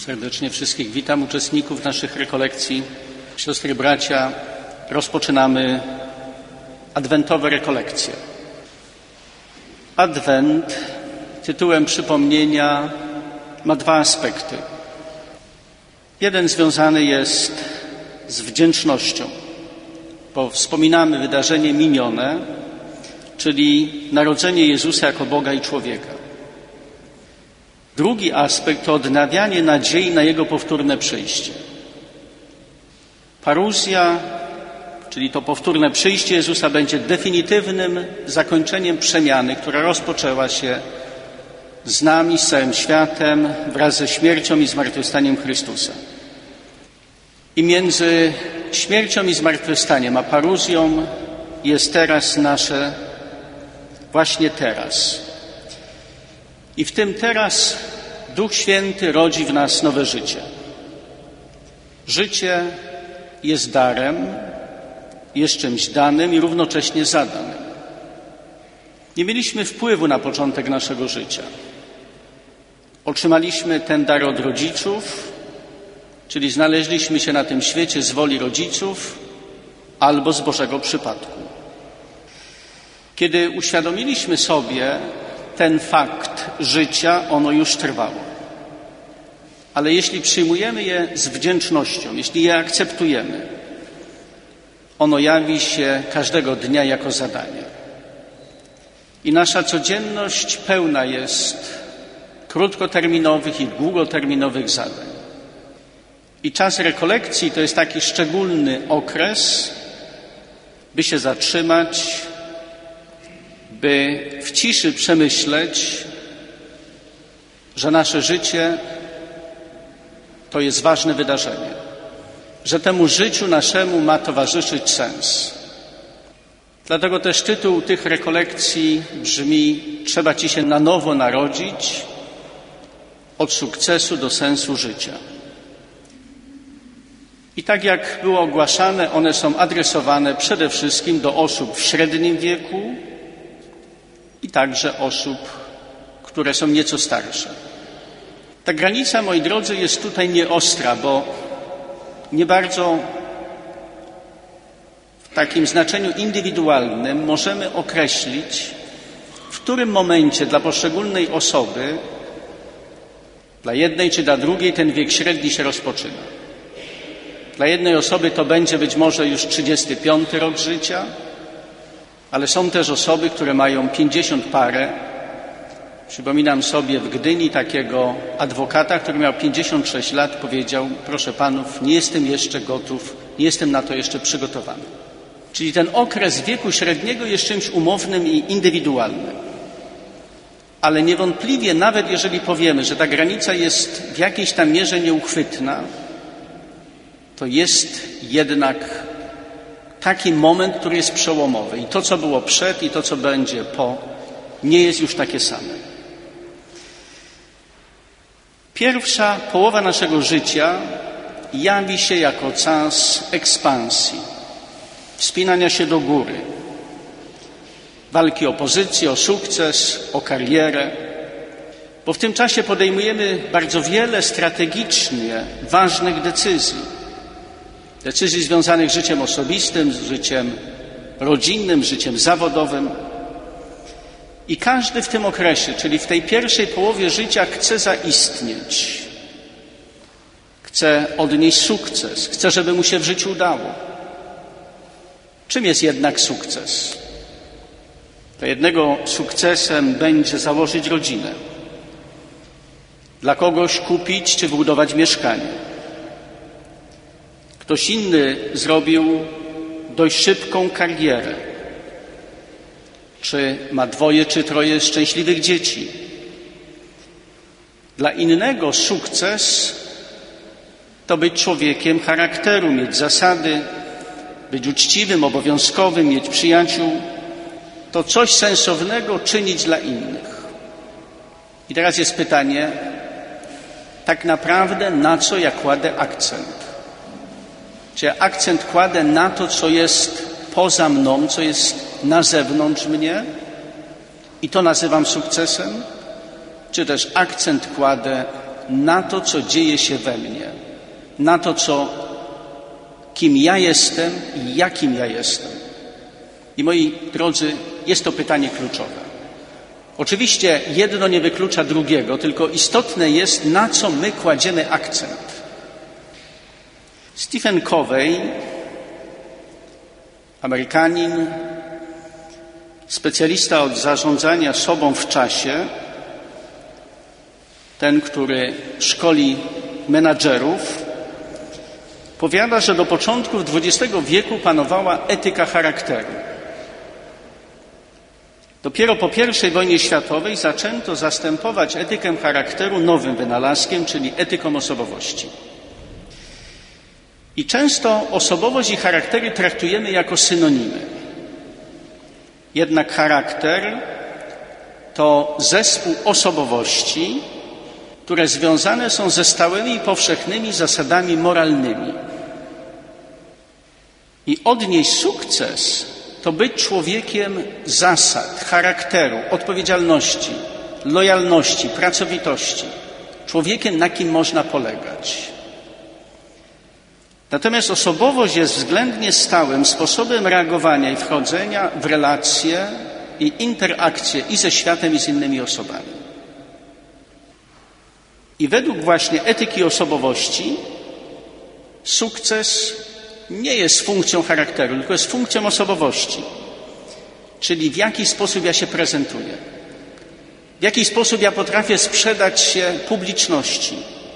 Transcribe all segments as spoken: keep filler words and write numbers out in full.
Serdecznie wszystkich witam, uczestników naszych rekolekcji. Siostry, bracia, rozpoczynamy adwentowe rekolekcje. Adwent tytułem przypomnienia ma dwa aspekty. Jeden związany jest z wdzięcznością, bo wspominamy wydarzenie minione, czyli narodzenie Jezusa jako Boga i człowieka. Drugi aspekt to odnawianie nadziei na Jego powtórne przyjście. Paruzja, czyli to powtórne przyjście Jezusa, będzie definitywnym zakończeniem przemiany, która rozpoczęła się z nami, z całym światem, wraz ze śmiercią i zmartwychwstaniem Chrystusa. I między śmiercią i zmartwychwstaniem a paruzją jest teraz nasze, właśnie teraz. I w tym teraz Duch Święty rodzi w nas nowe życie. Życie jest darem, jest czymś danym i równocześnie zadanym. Nie mieliśmy wpływu na początek naszego życia. Otrzymaliśmy ten dar od rodziców, czyli znaleźliśmy się na tym świecie z woli rodziców albo z Bożego przypadku. Kiedy uświadomiliśmy sobie ten fakt życia, ono już trwało. Ale jeśli przyjmujemy je z wdzięcznością, jeśli je akceptujemy, ono jawi się każdego dnia jako zadanie. I nasza codzienność pełna jest krótkoterminowych i długoterminowych zadań. I czas rekolekcji to jest taki szczególny okres, by się zatrzymać, by w ciszy przemyśleć, że nasze życie to jest ważne wydarzenie, że temu życiu naszemu ma towarzyszyć sens. Dlatego też tytuł tych rekolekcji brzmi: trzeba Ci się na nowo narodzić od sukcesu do sensu życia. I tak jak było ogłaszane, one są adresowane przede wszystkim do osób w średnim wieku i także osób, które są nieco starsze. Ta granica, moi drodzy, jest tutaj nieostra, bo nie bardzo w takim znaczeniu indywidualnym możemy określić, w którym momencie dla poszczególnej osoby, dla jednej czy dla drugiej, ten wiek średni się rozpoczyna. Dla jednej osoby to będzie być może już trzydziesty piąty rok życia, ale są też osoby, które mają pięćdziesiąt parę. Przypominam sobie w Gdyni takiego adwokata, który miał pięćdziesiąt sześć lat, powiedział: proszę panów, nie jestem jeszcze gotów, nie jestem na to jeszcze przygotowany. Czyli ten okres wieku średniego jest czymś umownym i indywidualnym. Ale niewątpliwie, nawet jeżeli powiemy, że ta granica jest w jakiejś tam mierze nieuchwytna, to jest jednak taki moment, który jest przełomowy. I to, co było przed, i to, co będzie po, nie jest już takie same. Pierwsza połowa naszego życia jawi się jako czas ekspansji, wspinania się do góry, walki o pozycję, o sukces, o karierę, bo w tym czasie podejmujemy bardzo wiele strategicznie ważnych decyzji. Decyzji związanych z życiem osobistym, z życiem rodzinnym, z życiem zawodowym. I każdy w tym okresie, czyli w tej pierwszej połowie życia, chce zaistnieć. Chce odnieść sukces. Chce, żeby mu się w życiu udało. Czym jest jednak sukces? Dla jednego sukcesem będzie założyć rodzinę. Dla kogoś kupić czy wybudować mieszkanie. Ktoś inny zrobił dość szybką karierę. Czy ma dwoje, czy troje szczęśliwych dzieci. Dla innego sukces to być człowiekiem charakteru, mieć zasady, być uczciwym, obowiązkowym, mieć przyjaciół. To coś sensownego czynić dla innych. I teraz jest pytanie, tak naprawdę na co ja kładę akcent? Czy ja akcent kładę na to, co jest poza mną, co jest na zewnątrz mnie i to nazywam sukcesem? Czy też akcent kładę na to, co dzieje się we mnie, na to, co, kim ja jestem i jakim ja jestem. I moi drodzy, jest to pytanie kluczowe. Oczywiście jedno nie wyklucza drugiego, tylko istotne jest, na co my kładziemy akcent. Stephen Covey, Amerykanin, specjalista od zarządzania sobą w czasie, ten, który szkoli menadżerów, powiada, że do początków dwudziestego wieku panowała etyka charakteru. Dopiero po pierwszej wojnie światowej zaczęto zastępować etykę charakteru nowym wynalazkiem, czyli etyką osobowości. I często osobowość i charaktery traktujemy jako synonimy. Jednak charakter to zespół osobowości, które związane są ze stałymi i powszechnymi zasadami moralnymi. I odnieść sukces to być człowiekiem zasad, charakteru, odpowiedzialności, lojalności, pracowitości. Człowiekiem, na kim można polegać. Natomiast osobowość jest względnie stałym sposobem reagowania i wchodzenia w relacje i interakcje i ze światem, i z innymi osobami. I według właśnie etyki osobowości sukces nie jest funkcją charakteru, tylko jest funkcją osobowości. Czyli w jaki sposób ja się prezentuję. W jaki sposób ja potrafię sprzedać się publiczności.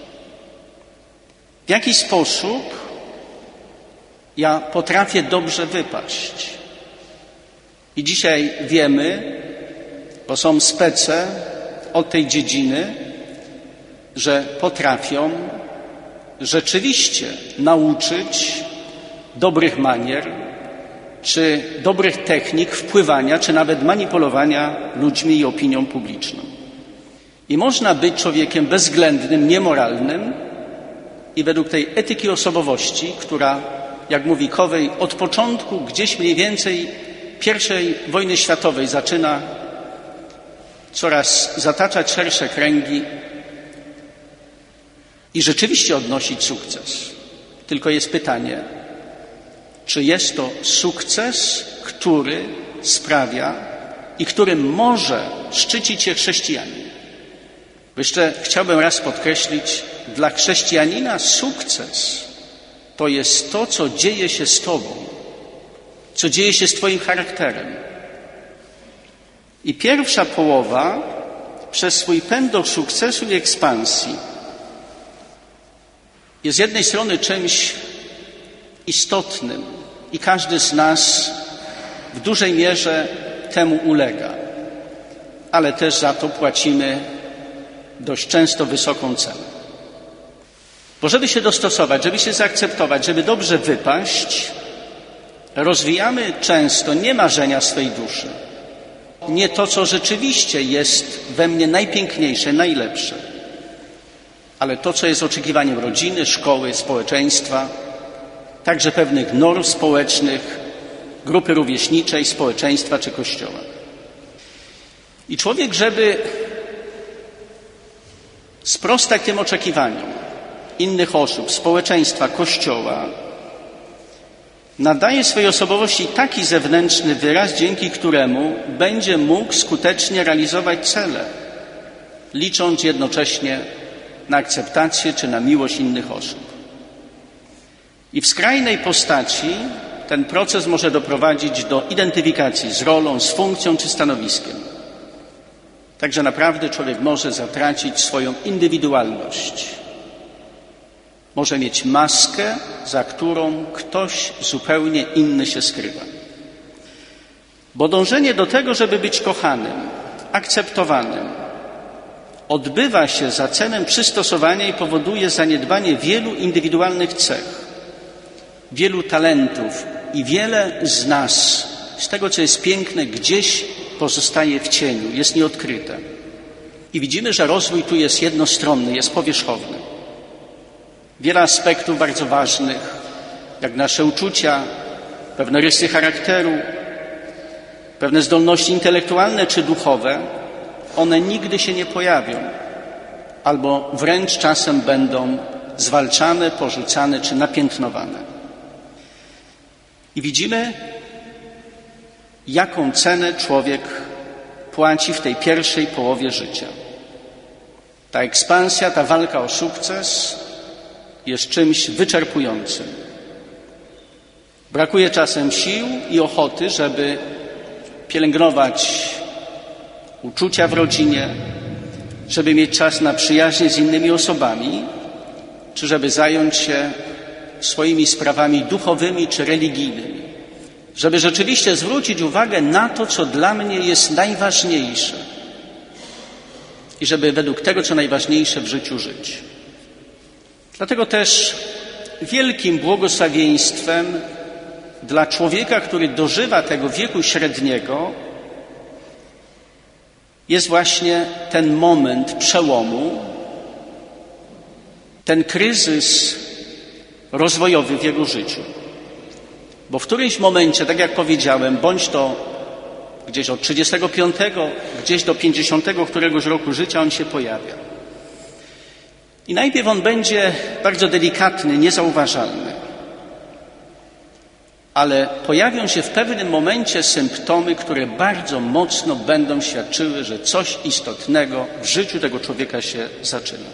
W jaki sposób ja potrafię dobrze wypaść. I dzisiaj wiemy, bo są spece od tej dziedziny, że potrafią rzeczywiście nauczyć dobrych manier, czy dobrych technik wpływania, czy nawet manipulowania ludźmi i opinią publiczną. I można być człowiekiem bezwzględnym, niemoralnym i według tej etyki osobowości, która, jak mówi Covey, od początku gdzieś mniej więcej pierwszej wojny światowej zaczyna coraz zataczać szersze kręgi i rzeczywiście odnosić sukces. Tylko jest pytanie, czy jest to sukces, który sprawia i którym może szczycić się chrześcijanin. Bo jeszcze chciałbym raz podkreślić, dla chrześcijanina sukces to jest to, co dzieje się z tobą, co dzieje się z twoim charakterem. I pierwsza połowa przez swój pęd do sukcesu i ekspansji jest z jednej strony czymś istotnym i każdy z nas w dużej mierze temu ulega, ale też za to płacimy dość często wysoką cenę. Bo żeby się dostosować, żeby się zaakceptować, żeby dobrze wypaść, rozwijamy często nie marzenia swej duszy, nie to, co rzeczywiście jest we mnie najpiękniejsze, najlepsze, ale to, co jest oczekiwaniem rodziny, szkoły, społeczeństwa, także pewnych norm społecznych, grupy rówieśniczej, społeczeństwa czy Kościoła. I człowiek, żeby sprostać tym oczekiwaniom innych osób, społeczeństwa, Kościoła, nadaje swojej osobowości taki zewnętrzny wyraz, dzięki któremu będzie mógł skutecznie realizować cele, licząc jednocześnie na akceptację czy na miłość innych osób. I w skrajnej postaci ten proces może doprowadzić do identyfikacji z rolą, z funkcją czy stanowiskiem. Także naprawdę człowiek może zatracić swoją indywidualność. Może mieć maskę, za którą ktoś zupełnie inny się skrywa. Bo dążenie do tego, żeby być kochanym, akceptowanym, odbywa się za cenę przystosowania i powoduje zaniedbanie wielu indywidualnych cech, wielu talentów i wiele z nas, z tego, co jest piękne, gdzieś pozostaje w cieniu, jest nieodkryte. I widzimy, że rozwój tu jest jednostronny, jest powierzchowny. Wiele aspektów bardzo ważnych, jak nasze uczucia, pewne rysy charakteru, pewne zdolności intelektualne czy duchowe, one nigdy się nie pojawią, albo wręcz czasem będą zwalczane, porzucane czy napiętnowane. I widzimy, jaką cenę człowiek płaci w tej pierwszej połowie życia. Ta ekspansja, ta walka o sukces jest czymś wyczerpującym. Brakuje czasem sił i ochoty, żeby pielęgnować uczucia w rodzinie, żeby mieć czas na przyjaźnie z innymi osobami, czy żeby zająć się swoimi sprawami duchowymi czy religijnymi. Żeby rzeczywiście zwrócić uwagę na to, co dla mnie jest najważniejsze i żeby według tego, co najważniejsze w życiu żyć. Dlatego też wielkim błogosławieństwem dla człowieka, który dożywa tego wieku średniego, jest właśnie ten moment przełomu, ten kryzys rozwojowy w jego życiu. Bo w którymś momencie, tak jak powiedziałem, bądź to gdzieś od trzydziestego piątego, gdzieś do pięćdziesiątego któregoś roku życia on się pojawia. I najpierw on będzie bardzo delikatny, niezauważalny. Ale pojawią się w pewnym momencie symptomy, które bardzo mocno będą świadczyły, że coś istotnego w życiu tego człowieka się zaczyna.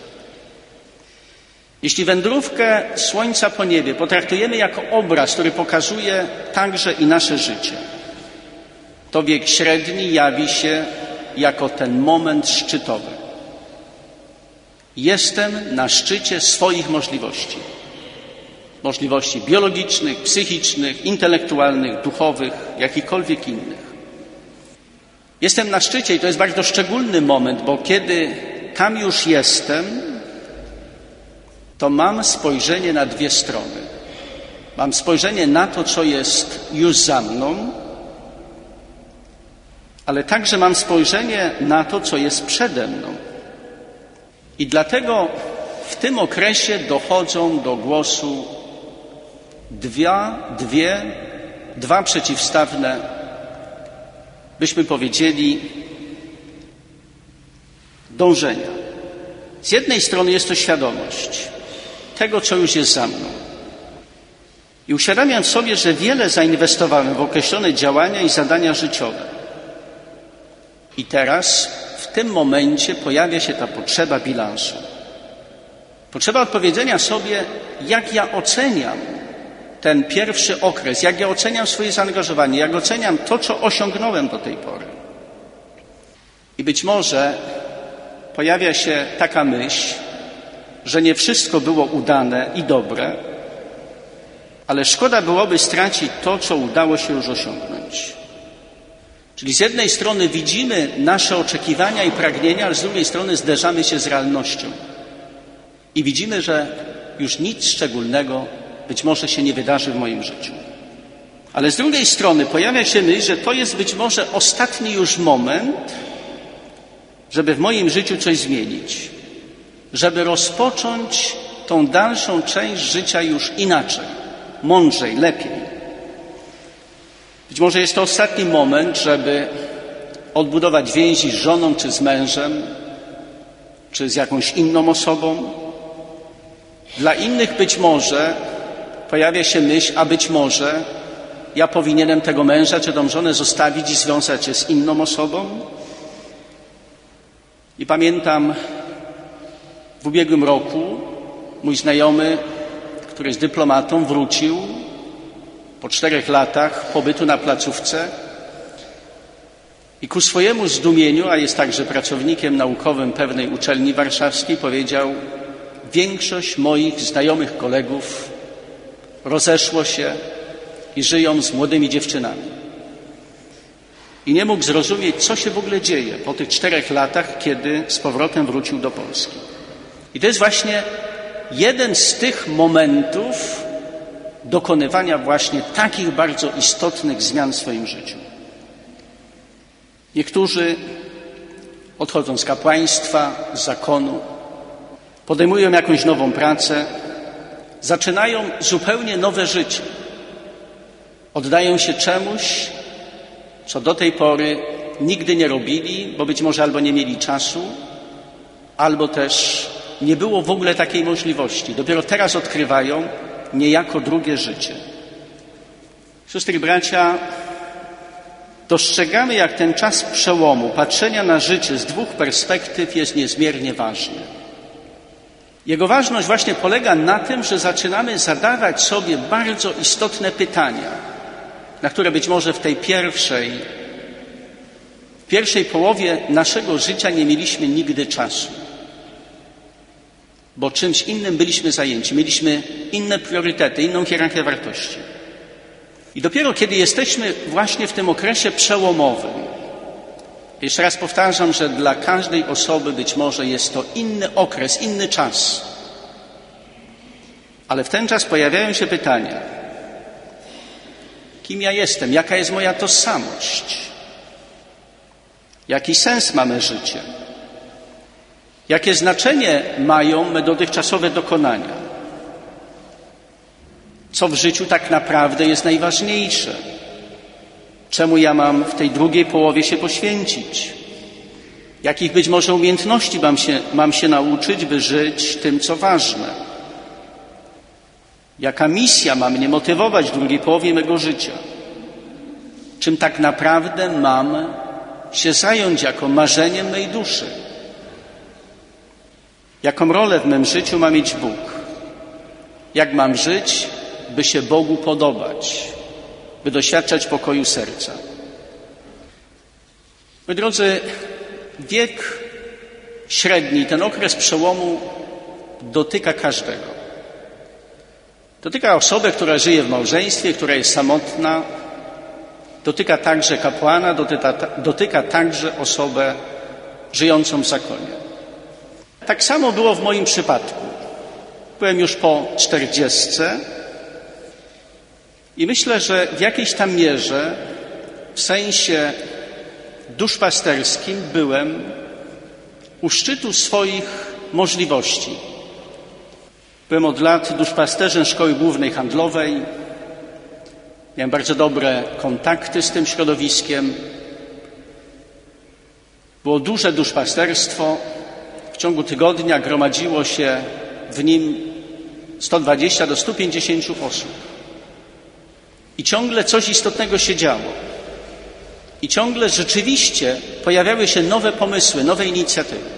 Jeśli wędrówkę słońca po niebie potraktujemy jako obraz, który pokazuje także i nasze życie, to wiek średni jawi się jako ten moment szczytowy. Jestem na szczycie swoich możliwości. Możliwości biologicznych, psychicznych, intelektualnych, duchowych, jakichkolwiek innych. Jestem na szczycie i to jest bardzo szczególny moment, bo kiedy tam już jestem, to mam spojrzenie na dwie strony. Mam spojrzenie na to, co jest już za mną, ale także mam spojrzenie na to, co jest przede mną. I dlatego w tym okresie dochodzą do głosu dwie, dwie, dwa przeciwstawne, byśmy powiedzieli, dążenia. Z jednej strony jest to świadomość tego, co już jest za mną. I uświadamiam sobie, że wiele zainwestowałem w określone działania i zadania życiowe. I teraz, w tym momencie pojawia się ta potrzeba bilansu. Potrzeba odpowiedzenia sobie, jak ja oceniam ten pierwszy okres, jak ja oceniam swoje zaangażowanie, jak oceniam to, co osiągnąłem do tej pory. I być może pojawia się taka myśl, że nie wszystko było udane i dobre, ale szkoda byłoby stracić to, co udało się już osiągnąć. Czyli z jednej strony widzimy nasze oczekiwania i pragnienia, ale z drugiej strony zderzamy się z realnością. I widzimy, że już nic szczególnego być może się nie wydarzy w moim życiu. Ale z drugiej strony pojawia się myśl, że to jest być może ostatni już moment, żeby w moim życiu coś zmienić. Żeby rozpocząć tą dalszą część życia już inaczej, mądrzej, lepiej. Być może jest to ostatni moment, żeby odbudować więzi z żoną, czy z mężem, czy z jakąś inną osobą. Dla innych być może pojawia się myśl, a być może ja powinienem tego męża czy tą żonę zostawić i związać się z inną osobą. I pamiętam w ubiegłym roku mój znajomy, który jest dyplomatą, wrócił po czterech latach pobytu na placówce i ku swojemu zdumieniu, a jest także pracownikiem naukowym pewnej uczelni warszawskiej, powiedział: większość moich znajomych kolegów rozeszło się i żyją z młodymi dziewczynami. I nie mógł zrozumieć, co się w ogóle dzieje po tych czterech latach, kiedy z powrotem wrócił do Polski. I to jest właśnie jeden z tych momentów dokonywania właśnie takich bardzo istotnych zmian w swoim życiu. Niektórzy odchodzą z kapłaństwa, z zakonu, podejmują jakąś nową pracę, zaczynają zupełnie nowe życie. Oddają się czemuś, co do tej pory nigdy nie robili, bo być może albo nie mieli czasu, albo też nie było w ogóle takiej możliwości. Dopiero teraz odkrywają niejako drugie życie. Siostry i bracia, dostrzegamy, jak ten czas przełomu, patrzenia na życie z dwóch perspektyw jest niezmiernie ważny. Jego ważność właśnie polega na tym, że zaczynamy zadawać sobie bardzo istotne pytania, na które być może w tej pierwszej, w pierwszej połowie naszego życia nie mieliśmy nigdy czasu. Bo czymś innym byliśmy zajęci, mieliśmy inne priorytety, inną hierarchię wartości. I dopiero kiedy jesteśmy właśnie w tym okresie przełomowym, jeszcze raz powtarzam, że dla każdej osoby być może jest to inny okres, inny czas. Ale w ten czas pojawiają się pytania: kim ja jestem? Jaka jest moja tożsamość? Jaki sens ma me życie? Jakie znaczenie mają me dotychczasowe dokonania? Co w życiu tak naprawdę jest najważniejsze? Czemu ja mam w tej drugiej połowie się poświęcić? Jakich być może umiejętności mam się, mam się nauczyć, by żyć tym, co ważne? Jaka misja ma mnie motywować w drugiej połowie mego życia? Czym tak naprawdę mam się zająć jako marzeniem mej duszy? Jaką rolę w mym życiu ma mieć Bóg? Jak mam żyć, by się Bogu podobać, by doświadczać pokoju serca? Moi drodzy, wiek średni, ten okres przełomu dotyka każdego. Dotyka osobę, która żyje w małżeństwie, która jest samotna. Dotyka także kapłana, dotyka, dotyka także osobę żyjącą w zakonie. Tak samo było w moim przypadku. Byłem już po czterdziestce i myślę, że w jakiejś tam mierze, w sensie duszpasterskim, byłem u szczytu swoich możliwości. Byłem od lat duszpasterzem Szkoły Głównej Handlowej. Miałem bardzo dobre kontakty z tym środowiskiem. Było duże duszpasterstwo. W ciągu tygodnia gromadziło się w nim sto dwadzieścia do stu pięćdziesięciu osób. I ciągle coś istotnego się działo. I ciągle rzeczywiście pojawiały się nowe pomysły, nowe inicjatywy.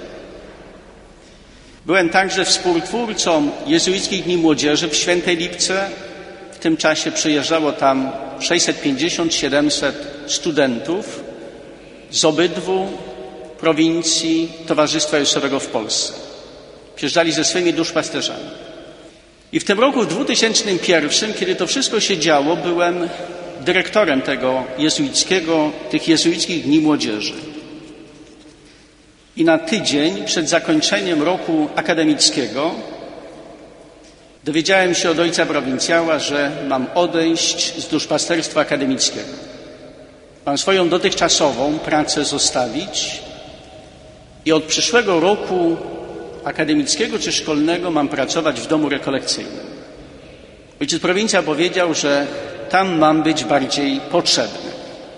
Byłem także współtwórcą Jezuickich Dni Młodzieży w Świętej Lipce. W tym czasie przyjeżdżało tam sześćset pięćdziesiąt do siedemset studentów z obydwu prowincji Towarzystwa Jezusowego w Polsce. Przyjeżdżali ze swymi duszpasterzami. I w tym roku dwutysięcznym pierwszym, kiedy to wszystko się działo, byłem dyrektorem tego jezuickiego, tych jezuickich Dni Młodzieży. I na tydzień przed zakończeniem roku akademickiego dowiedziałem się od ojca prowincjała, że mam odejść z duszpasterstwa akademickiego. Mam swoją dotychczasową pracę zostawić i od przyszłego roku akademickiego czy szkolnego mam pracować w domu rekolekcyjnym. Ojciec prowincjał powiedział, że tam mam być bardziej potrzebny.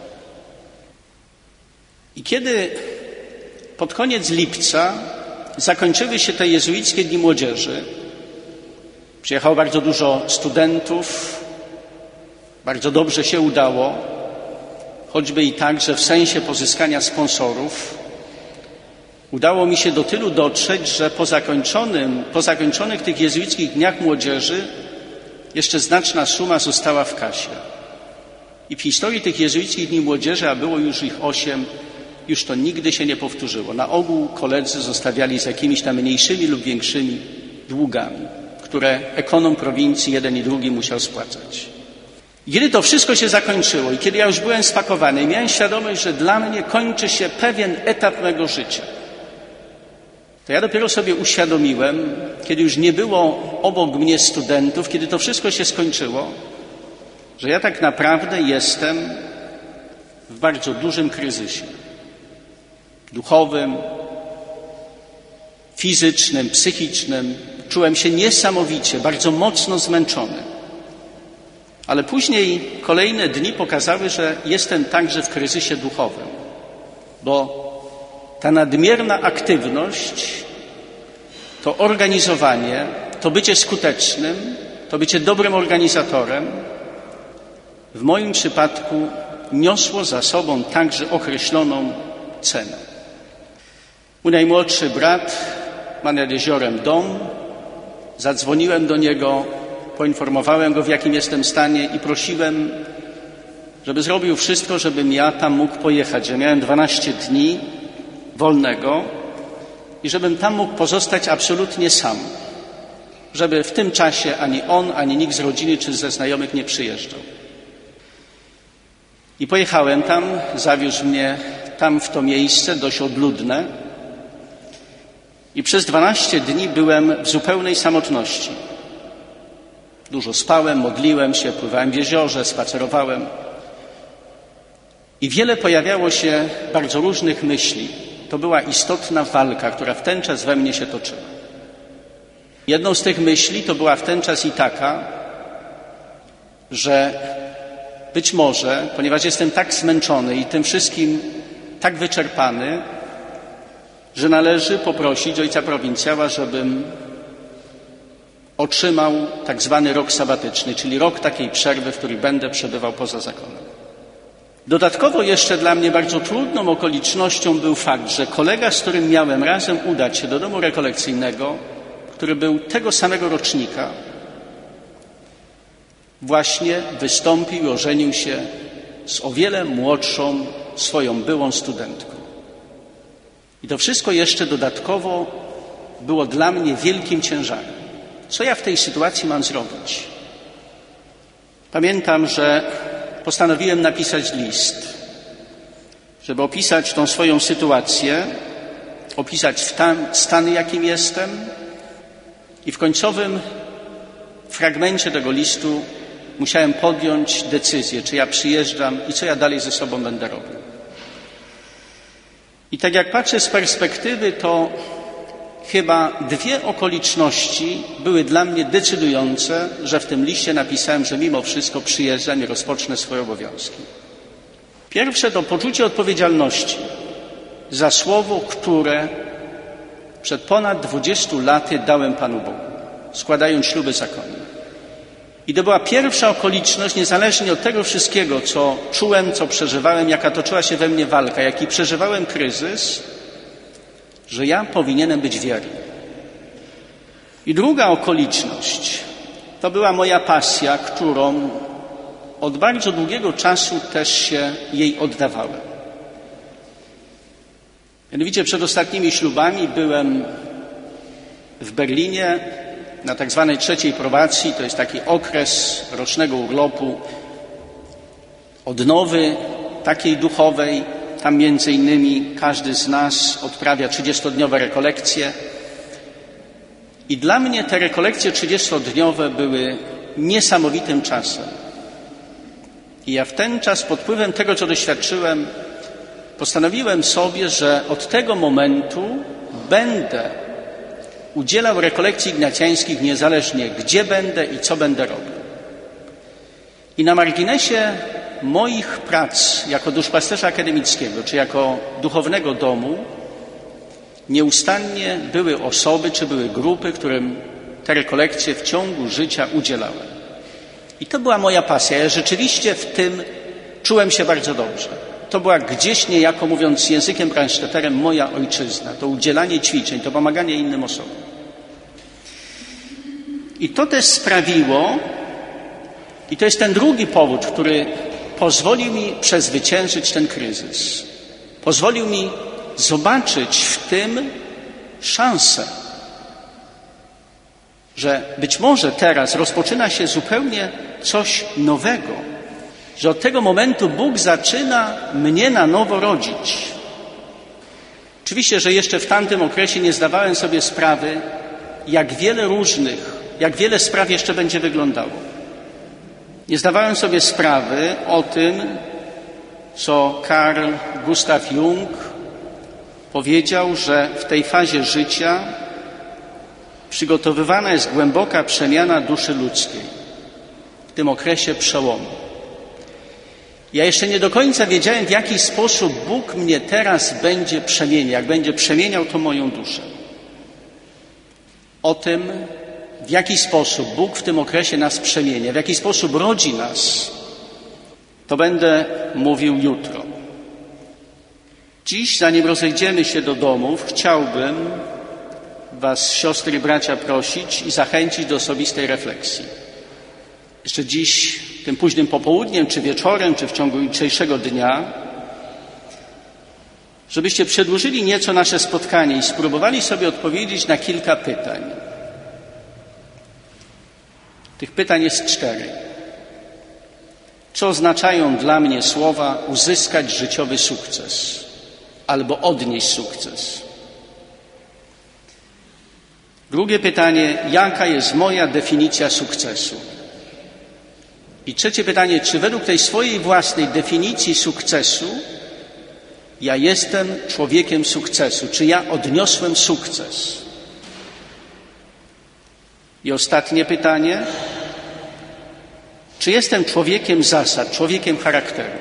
I kiedy pod koniec lipca zakończyły się te jezuickie Dni Młodzieży, przyjechało bardzo dużo studentów, bardzo dobrze się udało, choćby i także w sensie pozyskania sponsorów. Udało mi się do tylu dotrzeć, że po, zakończonym, po zakończonych tych jezuickich Dniach Młodzieży jeszcze znaczna suma została w kasie. I w historii tych jezuickich Dni Młodzieży, a było już ich osiem, już to nigdy się nie powtórzyło. Na ogół koledzy zostawiali z jakimiś tam mniejszymi lub większymi długami, które ekonom prowincji jeden i drugi musiał spłacać. I kiedy to wszystko się zakończyło i kiedy ja już byłem spakowany i miałem świadomość, że dla mnie kończy się pewien etap mego życia, to ja dopiero sobie uświadomiłem, kiedy już nie było obok mnie studentów, kiedy to wszystko się skończyło, że ja tak naprawdę jestem w bardzo dużym kryzysie duchowym, fizycznym, psychicznym. Czułem się niesamowicie, bardzo mocno zmęczony. Ale później kolejne dni pokazały, że jestem także w kryzysie duchowym, bo ta nadmierna aktywność to organizowanie, to bycie skutecznym, to bycie dobrym organizatorem w moim przypadku niosło za sobą także określoną cenę. Mój najmłodszy brat ma nad jeziorem dom. Zadzwoniłem do niego, poinformowałem go, w jakim jestem stanie i prosiłem, żeby zrobił wszystko, żebym ja tam mógł pojechać, że miałem dwanaście dni wolnego i żebym tam mógł pozostać absolutnie sam. Żeby w tym czasie ani on, ani nikt z rodziny czy ze znajomych nie przyjeżdżał. I pojechałem tam, zawiózł mnie tam w to miejsce, dość odludne. I przez dwanaście dni byłem w zupełnej samotności. Dużo spałem, modliłem się, pływałem w jeziorze, spacerowałem. I wiele pojawiało się bardzo różnych myśli. To była istotna walka, która w ten czas we mnie się toczyła. Jedną z tych myśli to była w ten czas i taka, że być może, ponieważ jestem tak zmęczony i tym wszystkim tak wyczerpany, że należy poprosić ojca prowincjała, żebym otrzymał tak zwany rok sabatyczny, czyli rok takiej przerwy, w której będę przebywał poza zakonem. Dodatkowo jeszcze dla mnie bardzo trudną okolicznością był fakt, że kolega, z którym miałem razem udać się do domu rekolekcyjnego, który był tego samego rocznika, właśnie wystąpił i ożenił się z o wiele młodszą swoją byłą studentką. I to wszystko jeszcze dodatkowo było dla mnie wielkim ciężarem. Co ja w tej sytuacji mam zrobić? Pamiętam, że postanowiłem napisać list, żeby opisać tą swoją sytuację, opisać stan, stan, jakim jestem, i w końcowym fragmencie tego listu musiałem podjąć decyzję, czy ja przyjeżdżam i co ja dalej ze sobą będę robił. I tak jak patrzę z perspektywy, to chyba dwie okoliczności były dla mnie decydujące, że w tym liście napisałem, że mimo wszystko przyjeżdżam i rozpocznę swoje obowiązki. Pierwsze to poczucie odpowiedzialności za słowo, które przed ponad dwudziestu laty dałem Panu Bogu, składając śluby zakonne. I to była pierwsza okoliczność, niezależnie od tego wszystkiego, co czułem, co przeżywałem, jaka toczyła się we mnie walka, jaki przeżywałem kryzys, że ja powinienem być wierny. I druga okoliczność to była moja pasja, którą od bardzo długiego czasu też się jej oddawałem. Mianowicie przed ostatnimi ślubami byłem w Berlinie na tak zwanej trzeciej probacji. To jest taki okres rocznego urlopu, odnowy takiej duchowej. Tam między innymi każdy z nas odprawia trzydziestodniowe rekolekcje. I dla mnie te rekolekcje trzydziestodniowe były niesamowitym czasem. I ja w ten czas, pod wpływem tego, co doświadczyłem, postanowiłem sobie, że od tego momentu będę udzielał rekolekcji ignacjańskich niezależnie gdzie będę i co będę robił. I na marginesie moich prac jako duszpasterza akademickiego czy jako duchownego domu nieustannie były osoby czy były grupy, którym te rekolekcje w ciągu życia udzielałem. I to była moja pasja. Ja rzeczywiście w tym czułem się bardzo dobrze. To była gdzieś niejako, mówiąc językiem Brandstätterem, moja ojczyzna. To udzielanie ćwiczeń, to pomaganie innym osobom. I to też sprawiło, i to jest ten drugi powód, który pozwolił mi przezwyciężyć ten kryzys. Pozwolił mi zobaczyć w tym szansę, że być może teraz rozpoczyna się zupełnie coś nowego, że od tego momentu Bóg zaczyna mnie na nowo rodzić. Oczywiście, że jeszcze w tamtym okresie nie zdawałem sobie sprawy, jak wiele różnych, jak wiele spraw jeszcze będzie wyglądało. Nie zdawałem sobie sprawy o tym, co Carl Gustav Jung powiedział, że w tej fazie życia przygotowywana jest głęboka przemiana duszy ludzkiej, w tym okresie przełomu. Ja jeszcze nie do końca wiedziałem, w jaki sposób Bóg mnie teraz będzie przemieniał, jak będzie przemieniał to moją duszę. o tym, w jaki sposób Bóg w tym okresie nas przemienia, w jaki sposób rodzi nas, to będę mówił jutro. Dziś, zanim rozejdziemy się do domów, chciałbym Was, siostry i bracia, prosić i zachęcić do osobistej refleksji. Jeszcze dziś, tym późnym popołudniem, czy wieczorem, czy w ciągu jutrzejszego dnia, żebyście przedłużyli nieco nasze spotkanie i spróbowali sobie odpowiedzieć na kilka pytań. Tych pytań jest cztery. Co oznaczają dla mnie słowa uzyskać życiowy sukces albo odnieść sukces? Drugie pytanie, jaka jest moja definicja sukcesu? I trzecie pytanie, czy według tej swojej własnej definicji sukcesu ja jestem człowiekiem sukcesu? Czy ja odniosłem sukces? I ostatnie pytanie, czy jestem człowiekiem zasad, człowiekiem charakteru?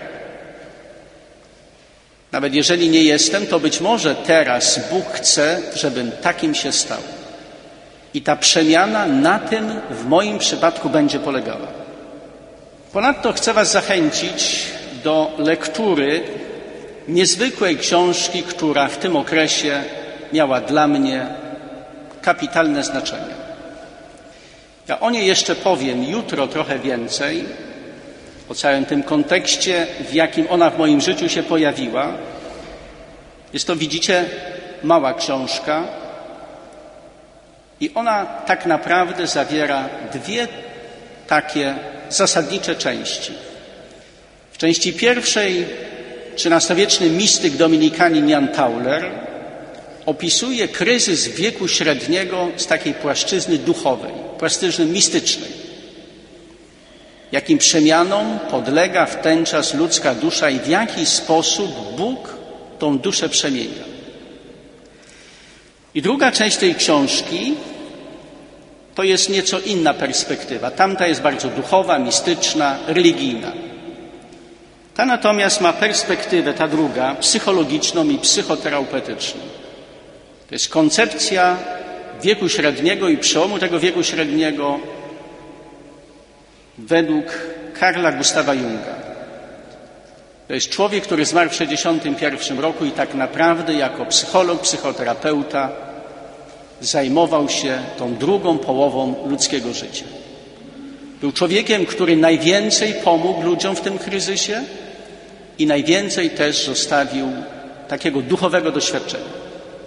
Nawet jeżeli nie jestem, to być może teraz Bóg chce, żebym takim się stał. I ta przemiana na tym w moim przypadku będzie polegała. Ponadto chcę Was zachęcić do lektury niezwykłej książki, która w tym okresie miała dla mnie kapitalne znaczenie. Ja o niej jeszcze powiem jutro trochę więcej, o całym tym kontekście, w jakim ona w moim życiu się pojawiła. Jest to, widzicie, mała książka i ona tak naprawdę zawiera dwie takie zasadnicze części. W części pierwszej trzynastowieczny mistyk dominikanin Jan Tauler opisuje kryzys wieku średniego z takiej płaszczyzny duchowej, płaszczyzny mistycznej. Jakim przemianom podlega w ten czas ludzka dusza i w jaki sposób Bóg tą duszę przemienia. I druga część tej książki to jest nieco inna perspektywa. Tamta jest bardzo duchowa, mistyczna, religijna. Ta natomiast ma perspektywę, ta druga, psychologiczną i psychoterapeutyczną. To jest koncepcja wieku średniego i przełomu tego wieku średniego według Carla Gustawa Junga. To jest człowiek, który zmarł w sześćdziesiątym pierwszym roku i tak naprawdę jako psycholog, psychoterapeuta zajmował się tą drugą połową ludzkiego życia. Był człowiekiem, który najwięcej pomógł ludziom w tym kryzysie i najwięcej też zostawił takiego duchowego doświadczenia.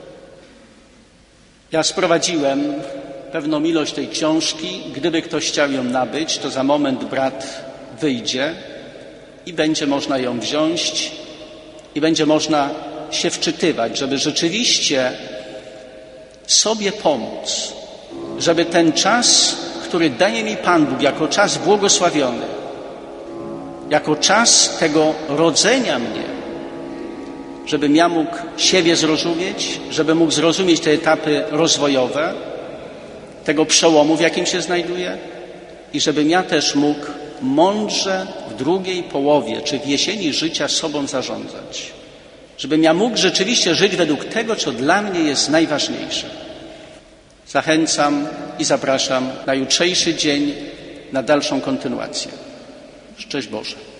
Ja sprowadziłem pewną ilość tej książki. Gdyby ktoś chciał ją nabyć, to za moment brat wyjdzie i będzie można ją wziąć i będzie można się wczytywać, żeby rzeczywiście sobie pomóc, żeby ten czas, który daje mi Pan Bóg jako czas błogosławiony, jako czas tego rodzenia mnie, żebym ja mógł siebie zrozumieć, żebym mógł zrozumieć te etapy rozwojowe, tego przełomu, w jakim się znajduję i żebym ja też mógł mądrze w drugiej połowie, czy w jesieni życia sobą zarządzać. Żebym ja mógł rzeczywiście żyć według tego, co dla mnie jest najważniejsze. Zachęcam i zapraszam na jutrzejszy dzień, na dalszą kontynuację. Szczęść Boże.